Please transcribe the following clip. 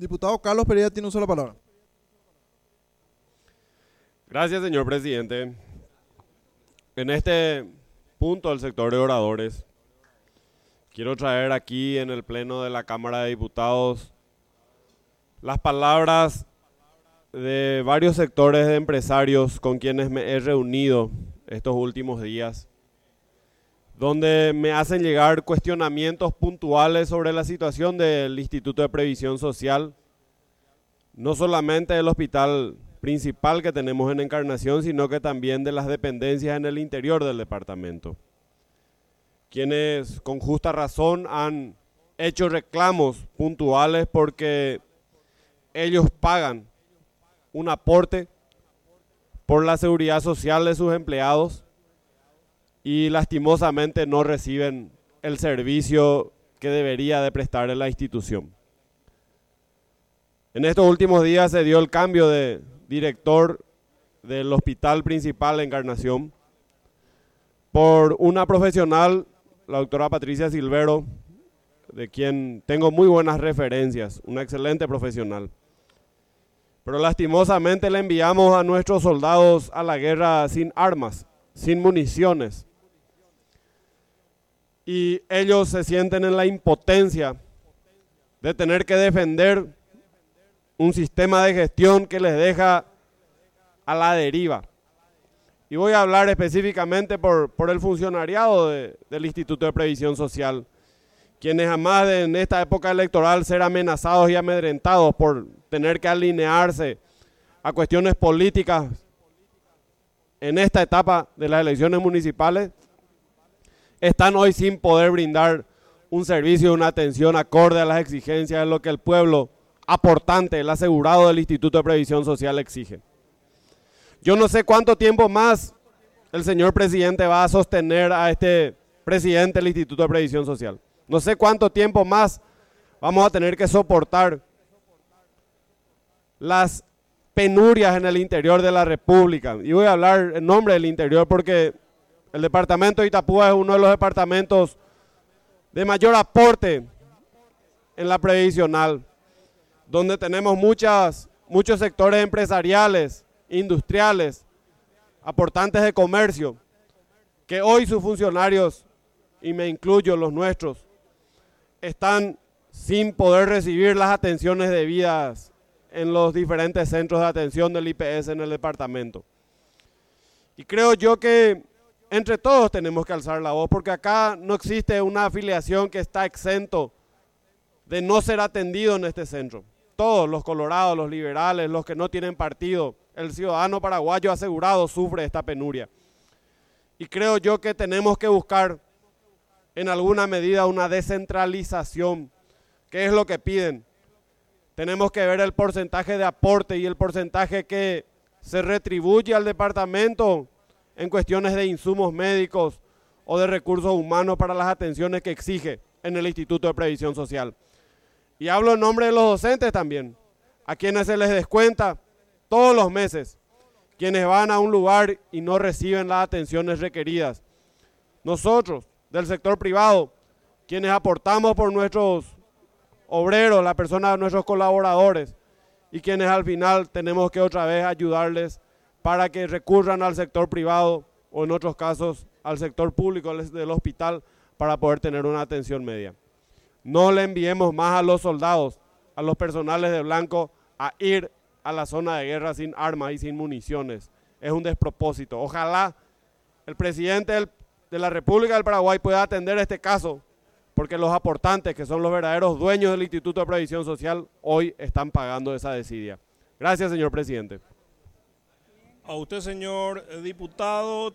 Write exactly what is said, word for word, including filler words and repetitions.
Diputado Carlos Pereira tiene una sola palabra. Gracias, señor presidente. En este punto del sector de oradores, quiero traer aquí en el Pleno de la Cámara de Diputados las palabras de varios sectores de empresarios con quienes me he reunido estos últimos días, donde me hacen llegar cuestionamientos puntuales sobre la situación del Instituto de Previsión Social, no solamente del hospital principal que tenemos en Encarnación, sino que también de las dependencias en el interior del departamento, quienes con justa razón han hecho reclamos puntuales porque ellos pagan un aporte por la seguridad social de sus empleados y lastimosamente no reciben el servicio que debería de prestar en la institución. En estos últimos días se dio el cambio de director del hospital principal de Encarnación por una profesional, la doctora Patricia Silvero, de quien tengo muy buenas referencias, una excelente profesional. Pero lastimosamente le enviamos a nuestros soldados a la guerra sin armas, sin municiones. Y ellos se sienten en la impotencia de tener que defender un sistema de gestión que les deja a la deriva. Y voy a hablar específicamente por, por el funcionariado de, del Instituto de Previsión Social, quienes jamás en esta época electoral ser amenazados y amedrentados por tener que alinearse a cuestiones políticas en esta etapa de las elecciones municipales, están hoy sin poder brindar un servicio, una atención acorde a las exigencias de lo que el pueblo aportante, el asegurado del Instituto de Previsión Social exige. Yo no sé cuánto tiempo más el señor presidente va a sostener a este presidente del Instituto de Previsión Social. No sé cuánto tiempo más vamos a tener que soportar las penurias en el interior de la República. Y voy a hablar en nombre del interior porque el departamento de Itapúa es uno de los departamentos de mayor aporte en la previsional, donde tenemos muchas, muchos sectores empresariales, industriales, aportantes de comercio, que hoy sus funcionarios, y me incluyo los nuestros, están sin poder recibir las atenciones debidas en los diferentes centros de atención del I P S en el departamento. Y creo yo que entre todos tenemos que alzar la voz, porque acá no existe una afiliación que está exento de no ser atendido en este centro. Todos, los colorados, los liberales, los que no tienen partido, el ciudadano paraguayo asegurado sufre esta penuria. Y creo yo que tenemos que buscar en alguna medida una descentralización, que es lo que piden. Tenemos que ver el porcentaje de aporte y el porcentaje que se retribuye al departamento en cuestiones de insumos médicos o de recursos humanos para las atenciones que exige en el Instituto de Previsión Social. Y hablo en nombre de los docentes también, a quienes se les descuenta todos los meses, quienes van a un lugar y no reciben las atenciones requeridas. Nosotros, del sector privado, quienes aportamos por nuestros obreros, la persona de nuestros colaboradores, y quienes al final tenemos que otra vez ayudarles para que recurran al sector privado o en otros casos al sector público del hospital para poder tener una atención media. No le enviemos más a los soldados, a los personales de blanco, a ir a la zona de guerra sin armas y sin municiones. Es un despropósito. Ojalá el presidente del, de la República del Paraguay pueda atender este caso, porque los aportantes, que son los verdaderos dueños del Instituto de Previsión Social, hoy están pagando esa desidia. Gracias, señor presidente. A usted, señor diputado.